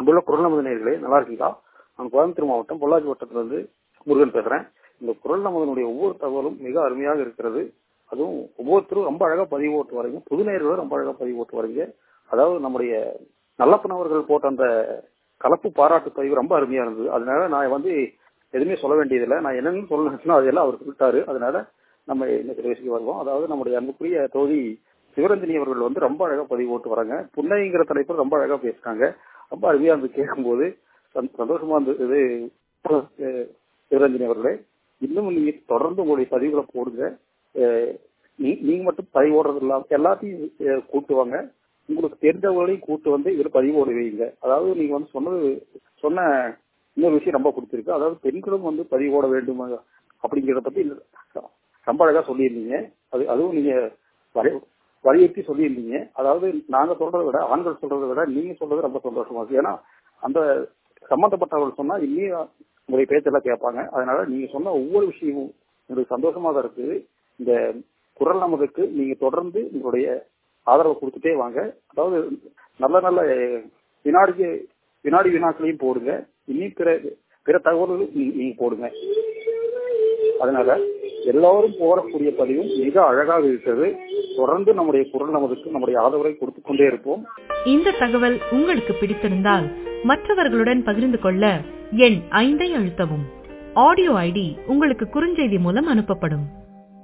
அன்புள்ள குரல் நமது நேயர்களே, நல்லா இருக்கீங்களா? நான் கோயம்புத்தூர் மாவட்டம் பொள்ளாச்சி வட்டத்திலிருந்து முருகன் பேசுறேன். இந்த குரல் நமதனுடைய ஒவ்வொரு தகவலும் மிக அருமையாக இருக்கிறது. அதுவும் ஒவ்வொருத்தரும் ரொம்ப அழகா பதிவு ஓட்டு வரீங்க. புது நேயர்களும் ரொம்ப அழகா பதிவு ஓட்டு வரீங்க. அதாவது நம்முடைய நல்லப்பன் அவர்கள் போட்ட அந்த கலப்பு பாராட்டு பதிவு ரொம்ப அருமையா இருந்தது. அதனால நான் எதுவுமே சொல்ல வேண்டியதில்லை. நான் என்னன்னு சொல்லணும்னா அதெல்லாம் அவர் சொல்லிட்டாரு. அதனால நம்ம இன்னைக்கு பேசிக்கு வருவோம். அதாவது நம்முடைய அன்புக்குரிய தோழி சிவரஞ்சனி அவர்கள் ரொம்ப அழகா பதிவு ஓட்டு வராங்க. புன்னைங்கிற தலைப்பில் ரொம்ப அழகா பேசுறாங்க. ரொம்ப அருமையா இருந்து கேட்கும்போது சந்தோஷமா இருந்தது. சிவரஞ்சனி அவர்களே, இன்னும் நீங்க தொடர்ந்து உங்களுடைய பதிவுகளை போடுங்க. நீங்க மட்டும் பதிவு ஓடுறது இல்லாம எல்லாத்தையும் கூட்டுவாங்க. உங்களுக்கு தெரிஞ்சவங்களையும் கூட்டு வந்து இதுல பதிவு ஓட வைங்க. அதாவது நீங்க சொன்ன இன்னொரு விஷயம் ரொம்ப பிடிச்சிருக்கு. அதாவது பெண்களும் பதிவு ஓட வேண்டும் அப்படிங்கிறத பத்தி ரொம்ப அழகா சொல்லியிருந்தீங்க. அதுவும் நீங்க வலியுறுத்தி சொல்லியிருந்தீங்க. அதாவது நாங்க சொல்றதை விட ஆண்கள் சொல்றதை விட நீங்க சொல்றது ரொம்ப சந்தோஷமா இருக்கு. ஏன்னா அந்த சம்பந்தப்பட்டவர்கள் சொன்னா இன்னும் உங்களுடைய பேச்செல்லாம் கேட்பாங்க. அதனால நீங்க சொன்ன ஒவ்வொரு விஷயமும் உங்களுக்கு சந்தோஷமா தான் இருக்குது. இந்த குரல் நமதுக்கு நீங்க தொடர்ந்து உங்களுடைய ஆதரவை கொடுத்துட்டே வாங்க. அதாவது நல்ல நல்ல வினாக்களையும் போடுங்க. இன்னும் பிற தகவல்களும் நீங்க போடுங்க. அதனால எல்லாரும் போடக்கூடிய பதிவும் மிக அழகாக இருக்கிறது. தொடர்ந்து நம்முடைய குரல் நமதுக்கு நம்முடைய ஆதரவை கொடுத்துக் கொண்டே இருப்போம். இந்த தகவல் உங்களுக்கு பிடித்திருந்தால் மற்றவர்களுடன் பகிர்ந்து கொள்ள எண் 5 அழுத்தவும். ஆடியோ ஐடி உங்களுக்கு குறுஞ்செய்தி மூலம் அனுப்பப்படும்.